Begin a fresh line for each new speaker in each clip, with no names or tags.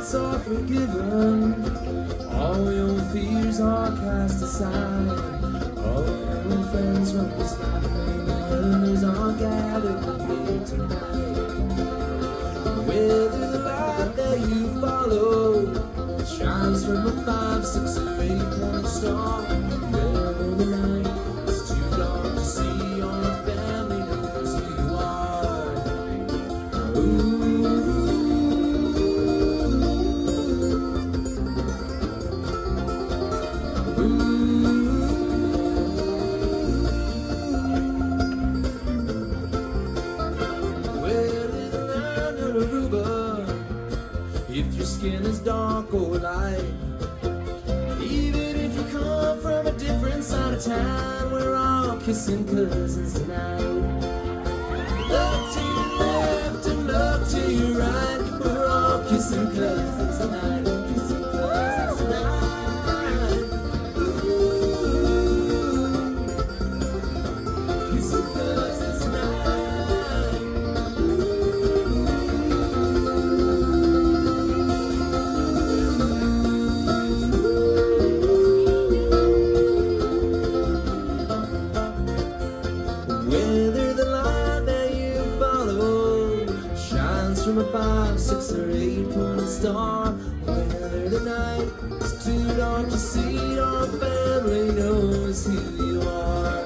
faults are forgiven, all your fears are cast aside, all your friends from this life others are gathered here tonight. Whether the light that you follow shines from a 5, 6, or 8-point star, whether the night is too dark to see, your family knows who you are. Ooh. If your skin is dark or light, even if you come from a different side of town, we're all kissing cousins tonight. Look to your left and look to your right, we're all kissing cousins tonight. Kissing cousins tonight. Ooh. Kissing cousins tonight. Whether the line that you follow shines from a 5, 6, or 8-pointed star, whether the night is too dark to see, your family knows who you are.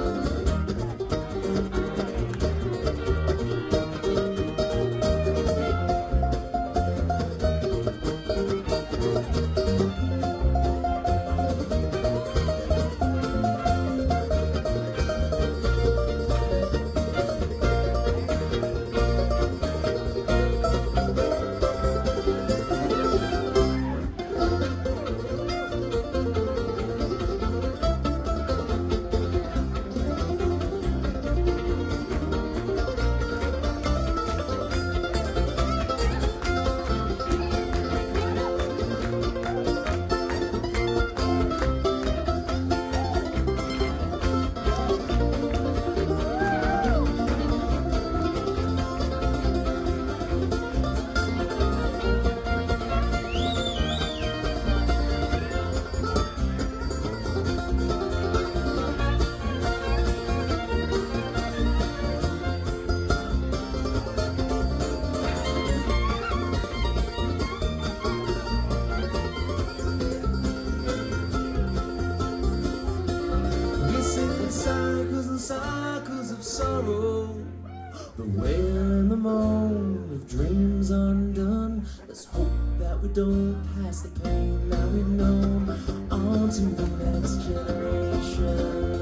Cycles and cycles of sorrow, the wail and the moan of dreams undone. Let's hope that we don't pass the pain that we've known on to the next generation.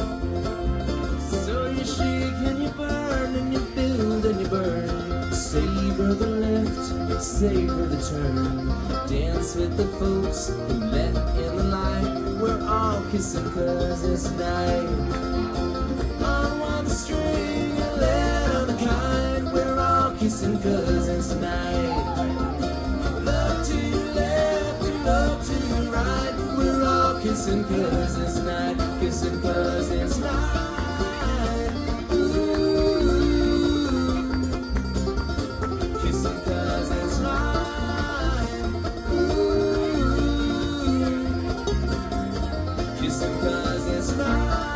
So you shake and you burn and you build and you burn, savor the lift, savor the turn, dance with the folks who let in the light. We're all kissing cousins tonight. On one string and let on the kite, we're all kissing cousins tonight. Look to your left and look to your right, we're all kissing cousins tonight. Kissing cousins tonight. Ooh. Kissing cousins tonight. Ooh. Kissing cousins tonight.